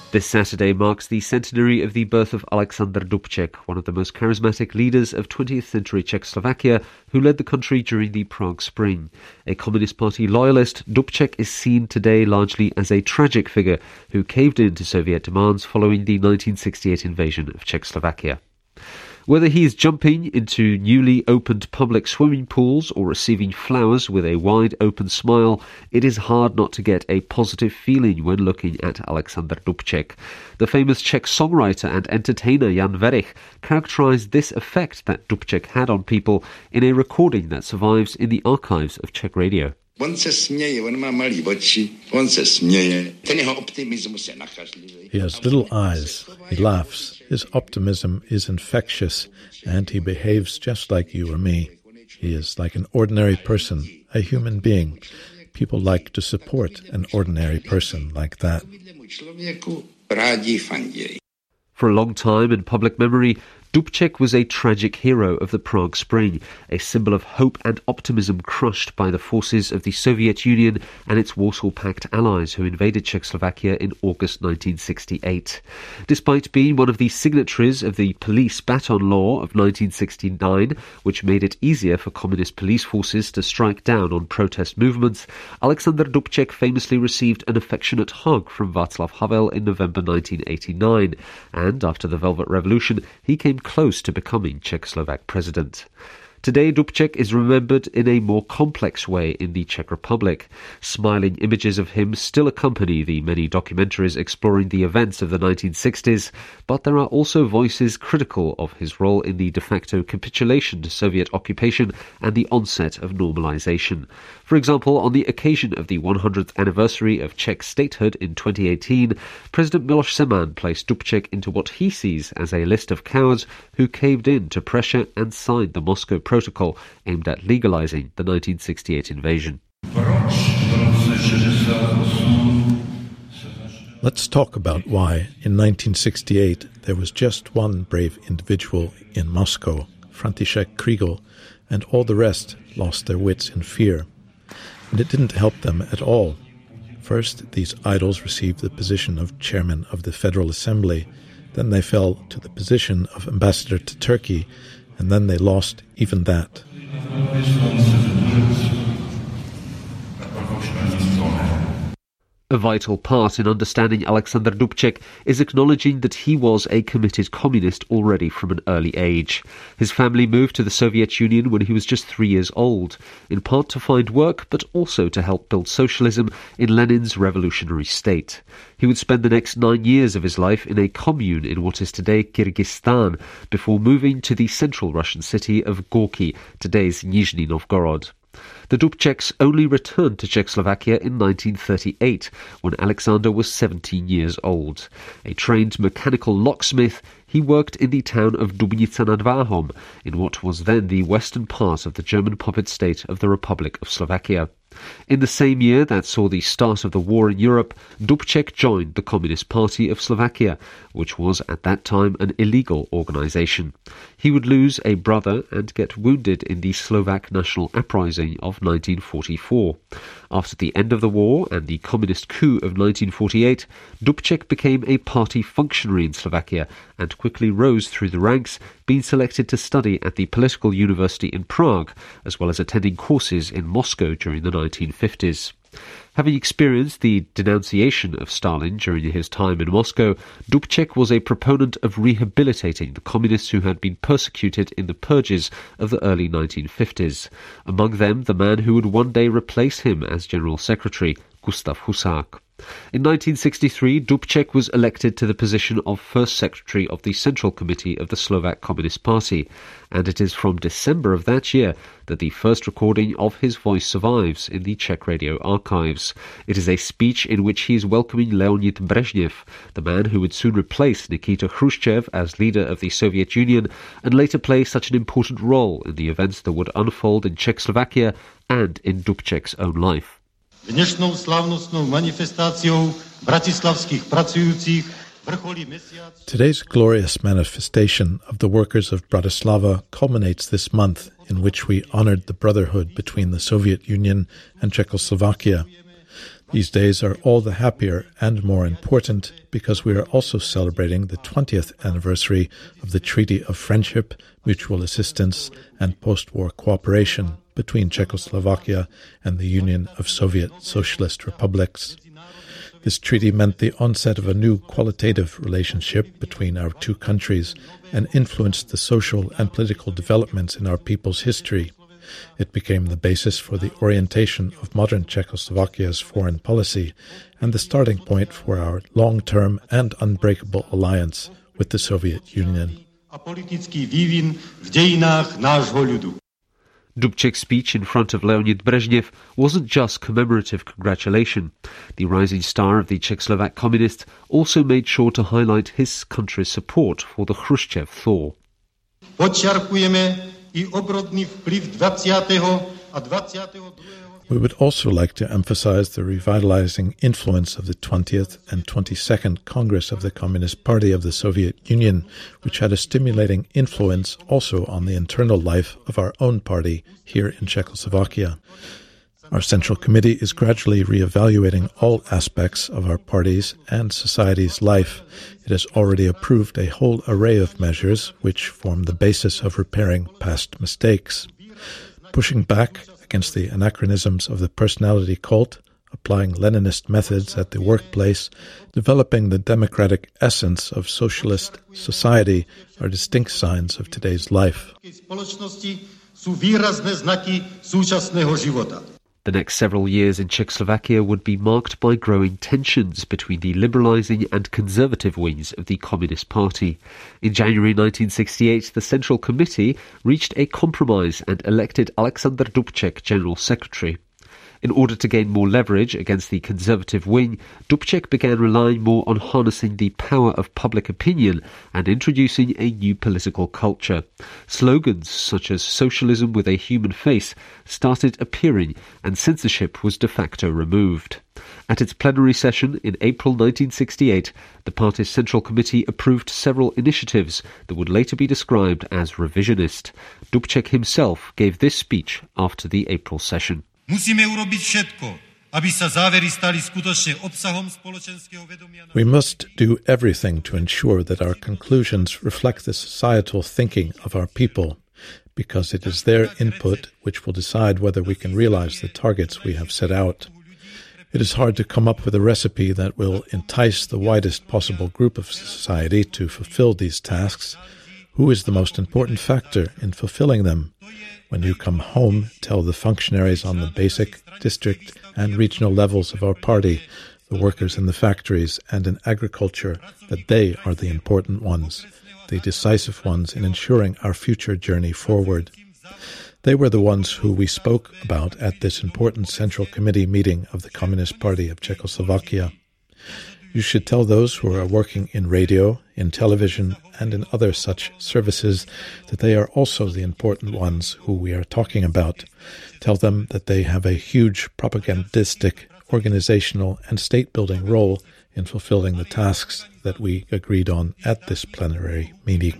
This Saturday marks the centenary of the birth of Alexander Dubček, one of the most charismatic leaders of 20th century Czechoslovakia, who led the country during the Prague Spring. A Communist Party loyalist, Dubček is seen today largely as a tragic figure who caved in to Soviet demands following the 1968 invasion of Czechoslovakia. Whether he is jumping into newly opened public swimming pools or receiving flowers with a wide open smile, it is hard not to get a positive feeling when looking at Alexander Dubček. The famous Czech songwriter and entertainer Jan Werich characterized this effect that Dubček had on people in a recording that survives in the archives of Czech radio. On se směje, on má malý oči, on se směje. Ten jeho optimismus je nakažlivý. He has little eyes, he laughs, his optimism is infectious, and he behaves just like you or me. He is like an ordinary person, a human being. People like to support an ordinary person like that. For a long time in public memory, Dubček was a tragic hero of the Prague Spring, a symbol of hope and optimism crushed by the forces of the Soviet Union and its Warsaw Pact allies who invaded Czechoslovakia in August 1968. Despite being one of the signatories of the Police Baton Law of 1969, which made it easier for communist police forces to strike down on protest movements, Alexander Dubček famously received an affectionate hug from Václav Havel in November 1989, and after the Velvet Revolution, he came close to becoming Czechoslovak president. Today, Dubček is remembered in a more complex way in the Czech Republic. Smiling images of him still accompany the many documentaries exploring the events of the 1960s, but there are also voices critical of his role in the de facto capitulation to Soviet occupation and the onset of normalization. For example, on the occasion of the 100th anniversary of Czech statehood in 2018, President Miloš Zeman placed Dubček into what he sees as a list of cowards who caved in to pressure and signed the Moscow Protocol aimed at legalizing the 1968 invasion. Let's talk about why, in 1968, there was just one brave individual in Moscow, František Kriegel, and all the rest lost their wits in fear. And it didn't help them at all. First, these idols received the position of chairman of the Federal Assembly, then they fell to the position of ambassador to Turkey, and then they lost even that. A vital part in understanding Alexander Dubček is acknowledging that he was a committed communist already from an early age. His family moved to the Soviet Union when he was just 3 years old, in part to find work, but also to help build socialism in Lenin's revolutionary state. He would spend the next 9 years of his life in a commune in what is today Kyrgyzstan, before moving to the central Russian city of Gorky, today's Nizhny Novgorod. The Dubčeks only returned to Czechoslovakia in 1938, when Alexander was 17 years old. A trained mechanical locksmith, he worked in the town of Dubnica nad Váhom, in what was then the western part of the German puppet state of the Republic of Slovakia. In the same year that saw the start of the war in Europe, Dubček joined the Communist Party of Slovakia, which was at that time an illegal organization. He would lose a brother and get wounded in the Slovak National Uprising of 1944. After the end of the war and the communist coup of 1948, Dubček became a party functionary in Slovakia and quickly rose through the ranks, being selected to study at the Political University in Prague, as well as attending courses in Moscow during the 1950s. Having experienced the denunciation of Stalin during his time in Moscow, Dubček was a proponent of rehabilitating the communists who had been persecuted in the purges of the early 1950s. Among them, the man who would one day replace him as General Secretary, Gustav Husák. In 1963, Dubček was elected to the position of First Secretary of the Central Committee of the Slovak Communist Party, and it is from December of that year that the first recording of his voice survives in the Czech radio archives. It is a speech in which he is welcoming Leonid Brezhnev, the man who would soon replace Nikita Khrushchev as leader of the Soviet Union and later play such an important role in the events that would unfold in Czechoslovakia and in Dubček's own life. Dnešnou slavnostnou manifestáciou bratislavských pracujúcich vrcholí mesiac. Today's glorious manifestation of the workers of Bratislava culminates this month in which we honored the brotherhood between the Soviet Union and Czechoslovakia. These days are all the happier and more important because we are also celebrating the 20th anniversary of the Treaty of Friendship, Mutual Assistance and Post-War Cooperation between Czechoslovakia and the Union of Soviet Socialist Republics. This treaty meant the onset of a new qualitative relationship between our two countries and influenced the social and political developments in our people's history. It became the basis for the orientation of modern Czechoslovakia's foreign policy and the starting point for our long-term and unbreakable alliance with the Soviet Union. Dubček's speech in front of Leonid Brezhnev wasn't just commemorative congratulation. The rising star of the Czechoslovak communists also made sure to highlight his country's support for the Khrushchev thaw. We would also like to emphasize the revitalizing influence of the 20th and 22nd Congress of the Communist Party of the Soviet Union, which had a stimulating influence also on the internal life of our own party here in Czechoslovakia. Our Central Committee is gradually re-evaluating all aspects of our party's and society's life. It has already approved a whole array of measures which form the basis of repairing past mistakes. Pushing back against the anachronisms of the personality cult, applying Leninist methods at the workplace, developing the democratic essence of socialist society are distinct signs of today's life. The next several years in Czechoslovakia would be marked by growing tensions between the liberalizing and conservative wings of the Communist Party. In January 1968, the Central Committee reached a compromise and elected Alexander Dubček General Secretary. In order to gain more leverage against the conservative wing, Dubček began relying more on harnessing the power of public opinion and introducing a new political culture. Slogans such as socialism with a human face started appearing and censorship was de facto removed. At its plenary session in April 1968, the party's Central Committee approved several initiatives that would later be described as revisionist. Dubček himself gave this speech after the April session. We must do everything to ensure that our conclusions reflect the societal thinking of our people, because it is their input which will decide whether we can realize the targets we have set out. It is hard to come up with a recipe that will entice the widest possible group of society to fulfill these tasks. Who is the most important factor in fulfilling them? When you come home, tell the functionaries on the basic, district and regional levels of our party, the workers in the factories and in agriculture, that they are the important ones, the decisive ones in ensuring our future journey forward. They were the ones who we spoke about at this important Central Committee meeting of the Communist Party of Czechoslovakia. You should tell those who are working in radio, in television, and in other such services that they are also the important ones who we are talking about. Tell them that they have a huge propagandistic, organizational, and state-building role in fulfilling the tasks that we agreed on at this plenary meeting.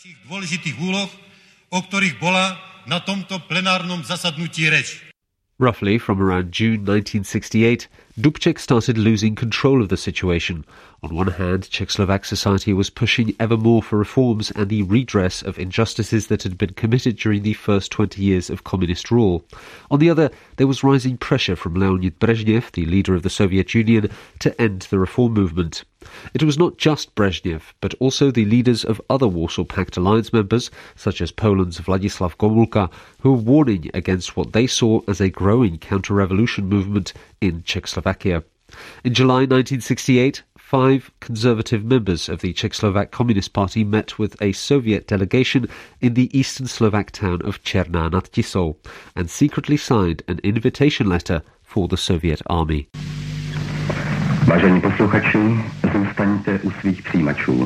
Roughly from around June 1968, Dubček started losing control of the situation. On one hand, Czechoslovak society was pushing ever more for reforms and the redress of injustices that had been committed during the first 20 years of communist rule. On the other, there was rising pressure from Leonid Brezhnev, the leader of the Soviet Union, to end the reform movement. It was not just Brezhnev, but also the leaders of other Warsaw Pact alliance members, such as Poland's Władysław Gomulka, who were warning against what they saw as a growing counter-revolution movement in Czechoslovakia. In July 1968, 5 conservative members of the Czechoslovak Communist Party met with a Soviet delegation in the eastern Slovak town of Černá nad Tisou and secretly signed an invitation letter for the Soviet army. Vážení posluchači, zůstaňte u svých přijímačů.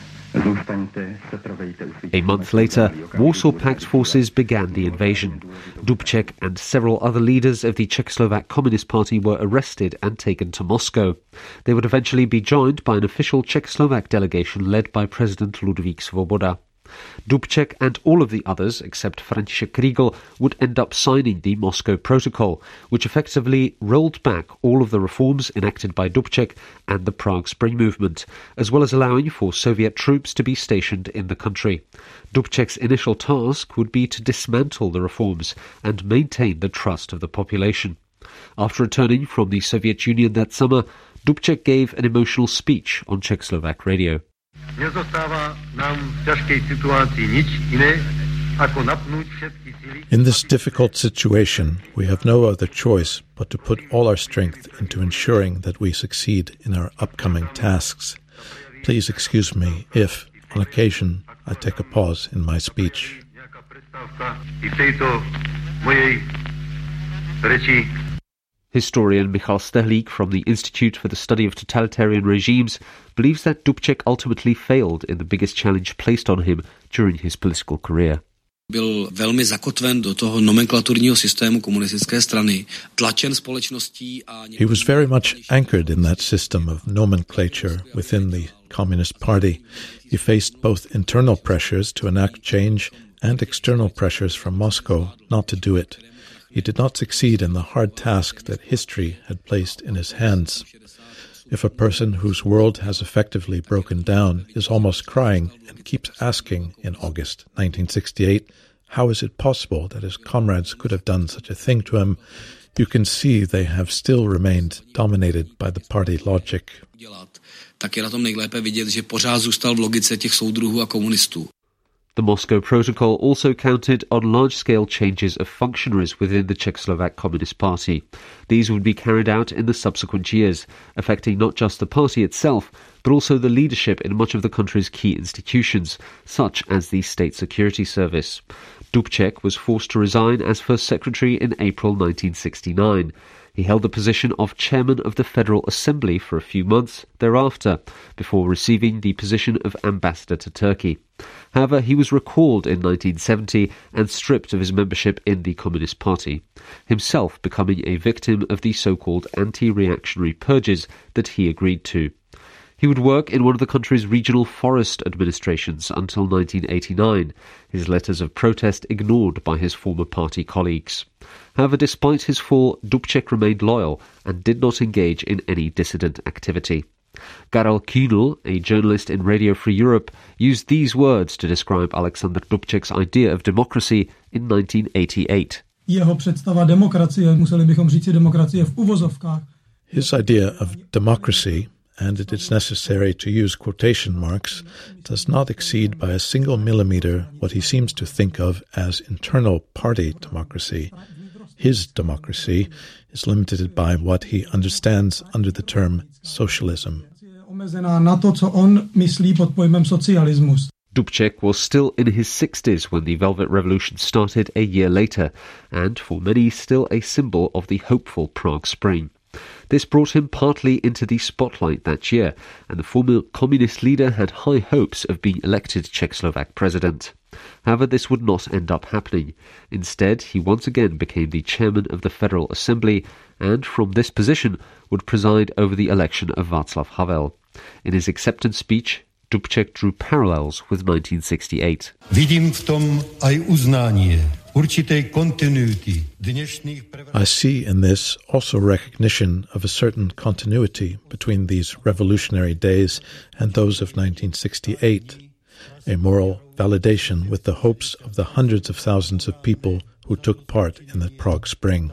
A month later, Warsaw Pact forces began the invasion. Dubček and several other leaders of the Czechoslovak Communist Party were arrested and taken to Moscow. They would eventually be joined by an official Czechoslovak delegation led by President Ludvík Svoboda. Dubček and all of the others, except František Kriegel, would end up signing the Moscow Protocol, which effectively rolled back all of the reforms enacted by Dubček and the Prague Spring movement, as well as allowing for Soviet troops to be stationed in the country. Dubček's initial task would be to dismantle the reforms and maintain the trust of the population. After returning from the Soviet Union that summer, Dubček gave an emotional speech on Czechoslovak radio. In this difficult situation, we have no other choice but to put all our strength into ensuring that we succeed in our upcoming tasks. Please excuse me if, on occasion, I take a pause in my speech. Historian Michal Stehlík from the Institute for the Study of Totalitarian Regimes believes that Dubček ultimately failed in the biggest challenge placed on him during his political career. Byl velmi zakotven do toho nomenklaturního systému komunistické strany, tlačen společností a... He was very much anchored in that system of nomenclature within the Communist Party. He faced both internal pressures to enact change and external pressures from Moscow not to do it. He did not succeed in the hard task that history had placed in his hands. If a person whose world has effectively broken down is almost crying and keeps asking in August 1968, how is it possible that his comrades could have done such a thing to him, you can see they have still remained dominated by the party logic. Tak je na tom nejlépe vidět, že pořád zůstal v logice těch soudruhů a komunistů. The Moscow Protocol also counted on large-scale changes of functionaries within the Czechoslovak Communist Party. These would be carried out in the subsequent years, affecting not just the party itself, but also the leadership in much of the country's key institutions, such as the State Security Service. Dubček was forced to resign as First Secretary in April 1969. He held the position of Chairman of the Federal Assembly for a few months thereafter, before receiving the position of Ambassador to Turkey. However, he was recalled in 1970 and stripped of his membership in the Communist Party, himself becoming a victim of the so-called anti-reactionary purges that he agreed to. He would work in one of the country's regional forest administrations until 1989, his letters of protest ignored by his former party colleagues. However, despite his fall, Dubček remained loyal and did not engage in any dissident activity. Karel Kühnel, a journalist in Radio Free Europe, used these words to describe Alexander Dubček's idea of democracy in 1988. Jeho představa demokracie, museli bychom říci demokracie v uvozovkách. His idea of democracy, and it is necessary to use quotation marks, does not exceed by a single millimeter what he seems to think of as internal party democracy. His democracy is limited by what he understands under the term socialism. Omezená na to, co on myslí pod pojmem socialismus. Dubček was still in his 60s when the Velvet Revolution started a year later, and for many still a symbol of the hopeful Prague Spring. This brought him partly into the spotlight that year, and the former communist leader had high hopes of being elected Czechoslovak president. However, this would not end up happening. Instead, he once again became the chairman of the Federal Assembly, and from this position would preside over the election of Václav Havel. In his acceptance speech, Dubček drew parallels with 1968. Vidím v tom aj uznanie určitej kontinuity dnešných I see in this also recognition of a certain continuity between these revolutionary days and those of 1968, a moral validation with the hopes of the hundreds of thousands of people who took part in the Prague Spring.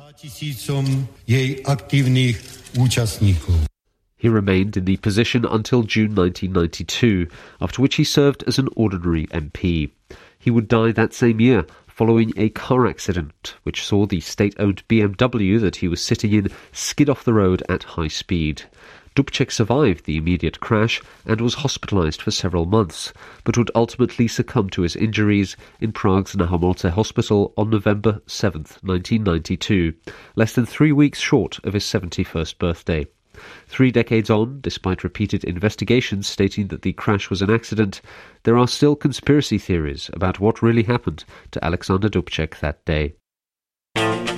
jej aktívnych účastníkov. He remained in the position until June 1992, after which he served as an ordinary MP. He would die that same year, following a car accident, which saw the state-owned BMW that he was sitting in skid off the road at high speed. Dubček survived the immediate crash and was hospitalized for several months, but would ultimately succumb to his injuries in Prague's Nahomolte Hospital on November 7th, 1992, less than 3 weeks short of his 71st birthday. 3 decades on, despite repeated investigations stating that the crash was an accident, there are still conspiracy theories about what really happened to Alexander Dubček that day.